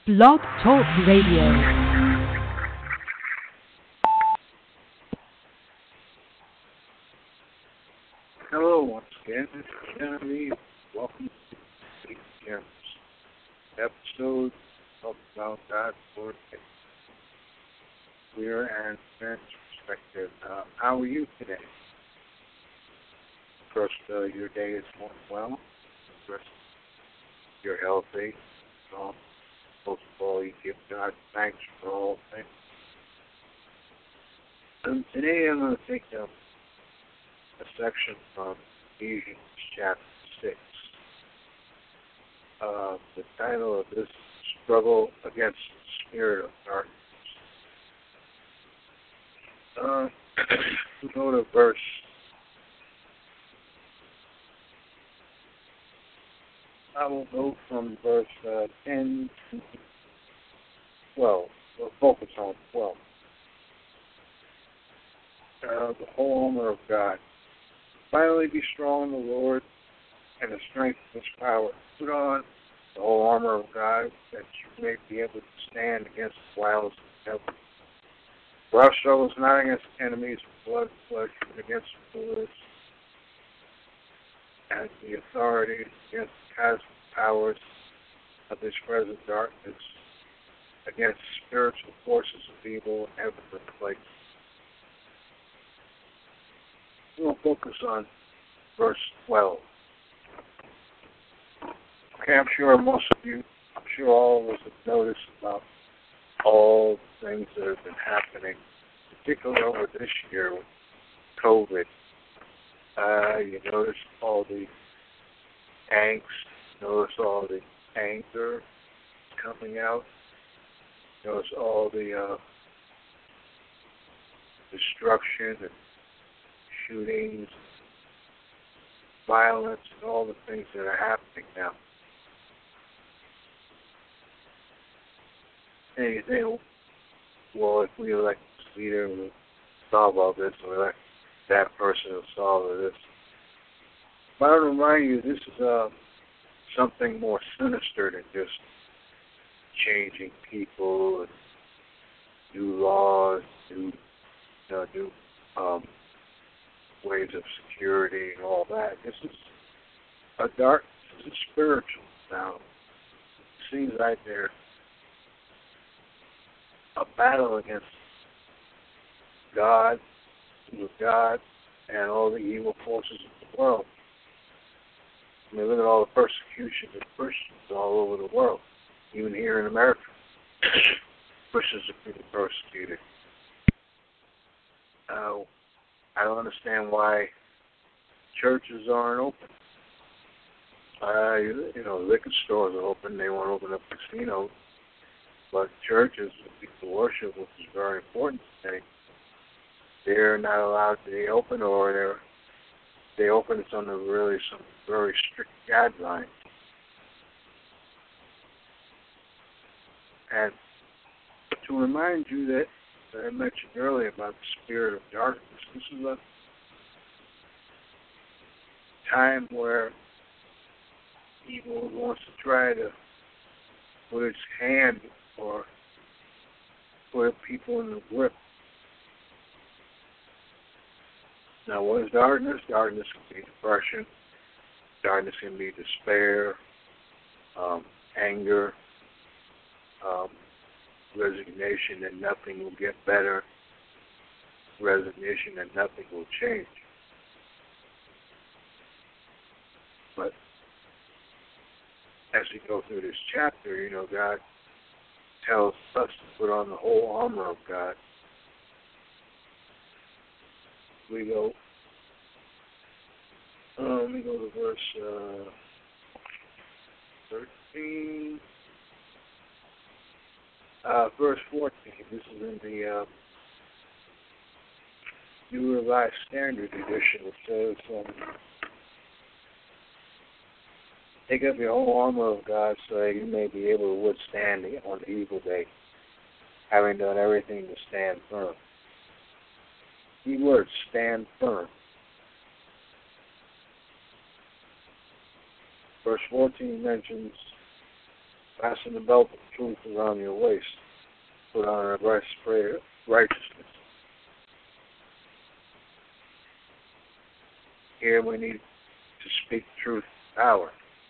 Blog Talk Radio. Hello, once again. This is Jeremy. Welcome to Jeremy's episode of about God's Word. Clear and French perspective. How are you today? First, your day is going well. First, you're healthy. Most of all, you give God thanks for all things. And today I'm going to take a section from Ephesians chapter 6. The title of this, Struggle Against the Spirit of Darkness. We go to verse I will go from verse 10 to 12. We'll focus on 12. The whole armor of God. Finally, be strong in the Lord and the strength of His power. Put on the whole armor of God that you may be able to stand against the wiles of the devil. For our struggle is not against enemies of blood, but against the rulers and the authorities, against the cosmic powers of this present darkness, against spiritual forces of evil in heavenly places. We'll focus on verse 12. Okay, I'm sure all of us have noticed about all the things that have been happening, particularly over this year with COVID. You notice all the angst, notice all the anger coming out, notice all the destruction and shootings, violence, and all the things that are happening now. And you think, well, if we elect this leader, we'll solve all this, or elect that person will solve all this. But I want to remind you, this is something more sinister than just changing people and new laws, new ways of security and all that. This is spiritual now. It seems like there's a battle against God, with God, and all the evil forces of the world. I mean, look at all the persecution of Christians all over the world, even here in America. Christians are being persecuted. I don't understand why churches aren't open. Liquor stores are open. They won't open up casinos. But churches, people worship, which is very important today, they're not allowed to be open, or they open it's under really some very strict guidelines. And to remind you that I mentioned earlier about the spirit of darkness, this is a time where evil wants to try to put its hand or put people in the grip. Now, what is darkness? Darkness can be depression. Darkness can be despair, anger, resignation that nothing will get better, resignation that nothing will change. But as we go through this chapter, God tells us to put on the whole armor of God. We go, let me go to verse 13. Verse 14. This is in the New Revised Standard Edition. It says, take up your whole armor of God so that you may be able to withstand on the evil day, having done everything to stand firm. Key word, stand firm. Verse 14 mentions Fasten the belt of truth around your waist. Put on a breastplate of righteousness. Here we need to speak truth to power.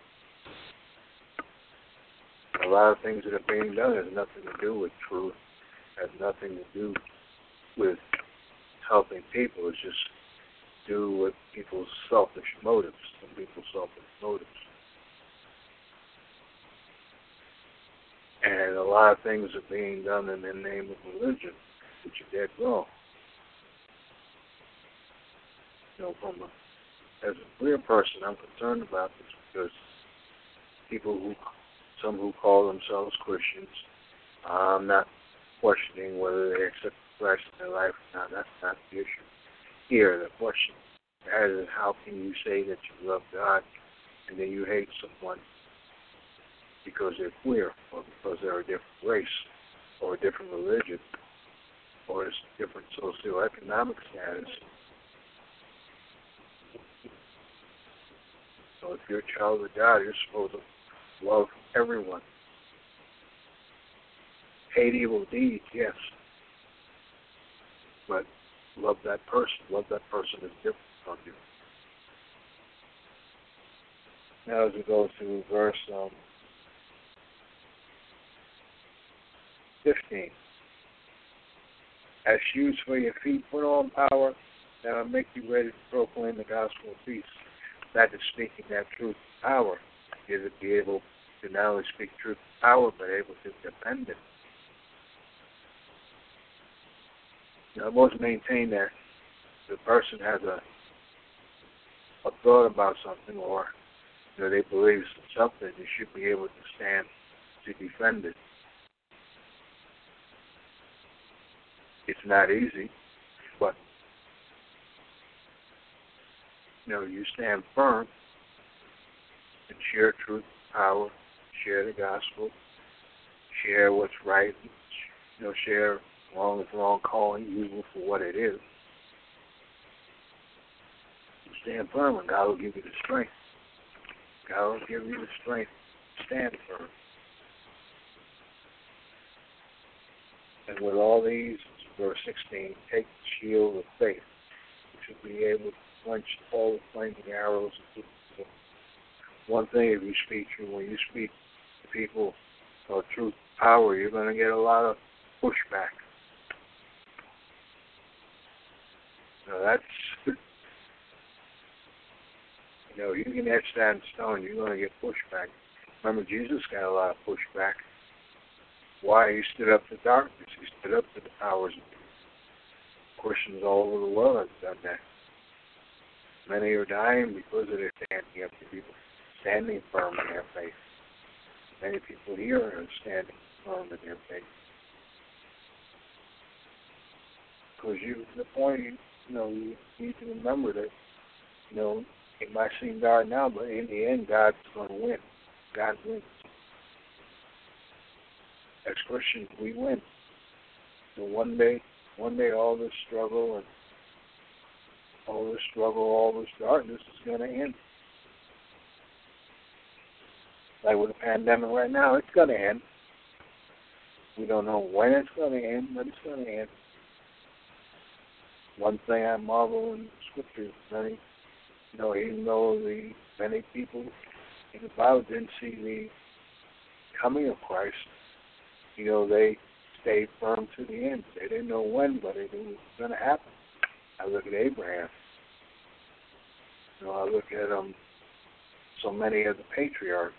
A lot of things that are being done has nothing to do with truth, has nothing to do with helping people. It's just do with people's selfish motives, some people's selfish motives. And a lot of things are being done in the name of religion, which are dead wrong. You know, as a queer person, I'm concerned about this because some who call themselves Christians, I'm not questioning whether they accept Christ in their life or not. That's not the issue. Here, the question is, how can you say that you love God and then you hate someone because they're queer or because they're a different race or a different religion or a different socioeconomic status? So if you're a child of God, you're supposed to love everyone. Hate evil deeds, yes. But love that person. Love that person is different from you. Now as we go to verse 15. As shoes for your feet, put on power that will make you ready to proclaim the gospel of peace. That is speaking that truth to power. Is to be able to not only speak truth to power, but able to defend it. Now, I must maintain that the person has a thought about something, or they believe something, they should be able to stand to defend it. It's not easy, but you stand firm and share truth, power, share the gospel, share what's right, share wrong is wrong, calling evil for what it is. You stand firm and God will give you the strength. God will give you the strength to stand firm. And with all these, verse 16, take the shield of faith, which will be able to quench all the flaming arrows of evil. One thing, if you speak true, when you speak to people of truth, power, you're going to get a lot of pushback. Now that's, you can etch that in stone, you're going to get pushback. Remember, Jesus got a lot of pushback. Why? He stood up to darkness. He stood up to the powers of Christians all over the world have done that. Many are dying because of their standing up to people, standing firm in their faith. Many people here are standing firm in their faith. Because the point, you need to remember that, it might seem dark now, but in the end, God's going to win. God wins. As Christians, we win. So one day, all this struggle and all this darkness is going to end. Like with the pandemic right now, it's going to end. We don't know when it's going to end, but it's going to end. One thing I marvel in Scripture, many, even though many people in the Bible didn't see the coming of Christ, they stayed firm to the end. They didn't know when, but they knew it was going to happen. I look at Abraham. I look at so many of the patriarchs.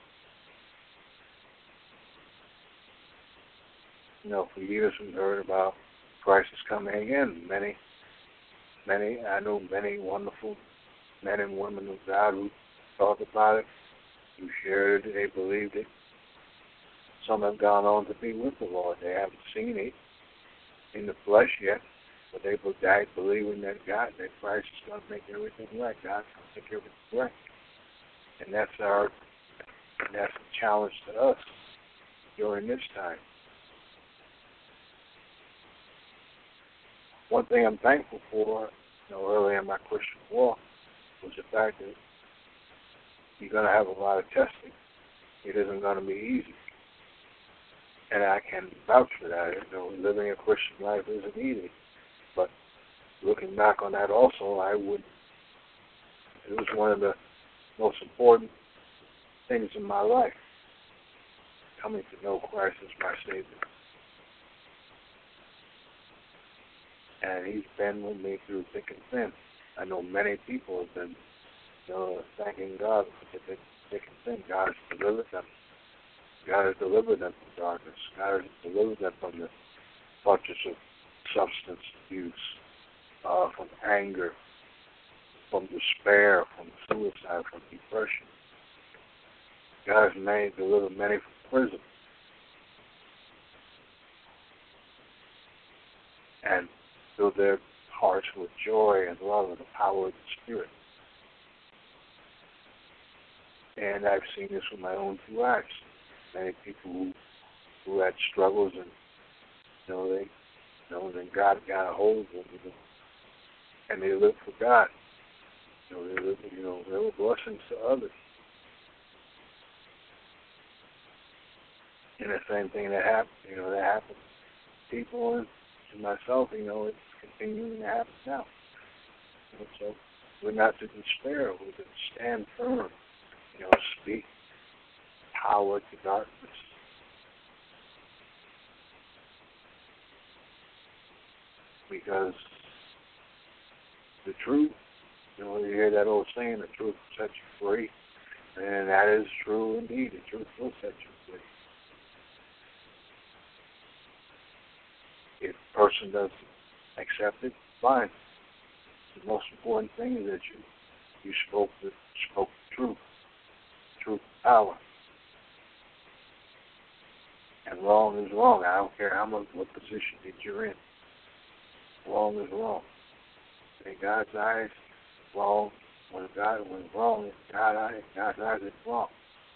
For years we've heard about Christ is coming again. I know many wonderful men and women of God who talked about it, who shared it, they believed it. Some have gone on to be with the Lord. They haven't seen it in the flesh yet, but they will die believing that Christ is going to make everything right. God's going to make everything right. And that's the challenge to us during this time. One thing I'm thankful for, early in my Christian walk, was the fact that you're going to have a lot of testing. It isn't going to be easy. can vouch for that. Living a Christian life isn't easy. But looking back on that also, it was one of the most important things in my life, coming to know Christ as my Savior. And He's been with me through thick and thin. I know many people have been thanking God for thick and thin. God has delivered them. God has delivered them from darkness. God has delivered them from the clutches of substance abuse, from anger, from despair, from suicide, from depression. God has delivered many from prison. And filled their hearts with joy and love and the power of the Spirit. And I've seen this with my own two eyes. Many people who had struggles, and then God got a hold of them, and they lived for God. They were blessings to others. And the same thing that happened to people and to myself. It's continuing to happen now. So we're not to despair. We're to stand firm. Speak power to darkness. Because the truth, you hear that old saying, the truth will set you free. And that is true indeed. The truth will set you free. If a person doesn't accept it, fine. The most important thing is that you spoke the truth. Truth is power. And wrong is wrong. I don't care what position that you're in. Wrong is wrong. In God's eyes, wrong. When wrong in God's eyes, it's wrong.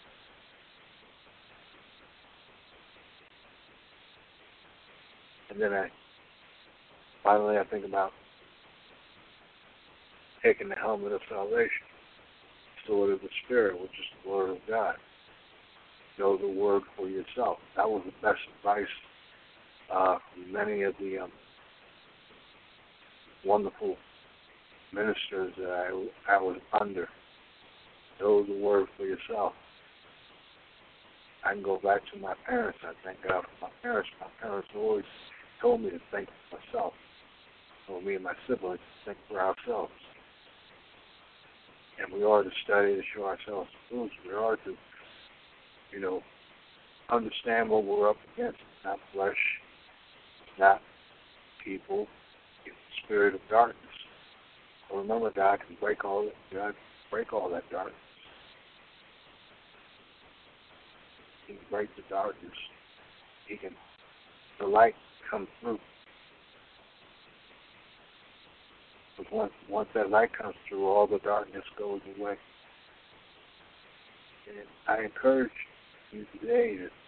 And then finally I think about taking the helmet of salvation, sword of the Spirit, which is the Word of God. Know the Word for yourself. That was the best advice from many of the wonderful ministers that I was under. Know the Word for yourself. I can go back to my parents. I thank God for my parents. My parents always told me to think for myself. Told me and my siblings to think for ourselves. And we are to study to show ourselves approved. We are to, understand what we're up against. It's not flesh. It's not people. It's the spirit of darkness. So remember, God can break all that darkness. He can break the darkness. The light come through. But once that light comes through, all the darkness goes away. And I encourage you today to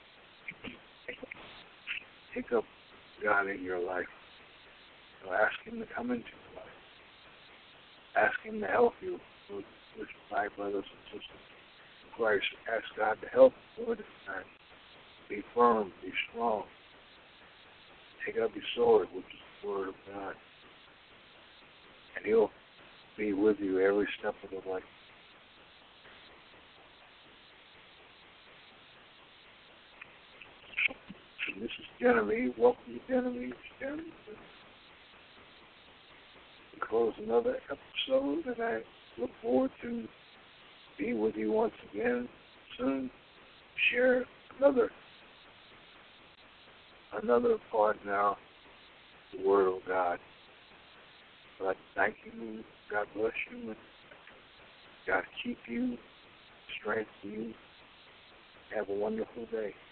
take up God in your life. Ask Him to come into your life. Ask Him to help you with my brothers and sisters in Christ. Ask God to help you for this time. Be firm, be strong. Take up your sword, which is the Word of God. And He'll be with you every step of the way. And this is Genevieve. Welcome to Genevieve. We close another episode, and I look forward to being with you once again soon. Share another part now of the Word of God. But thank you. God bless you. God keep you, strengthen you. Have a wonderful day.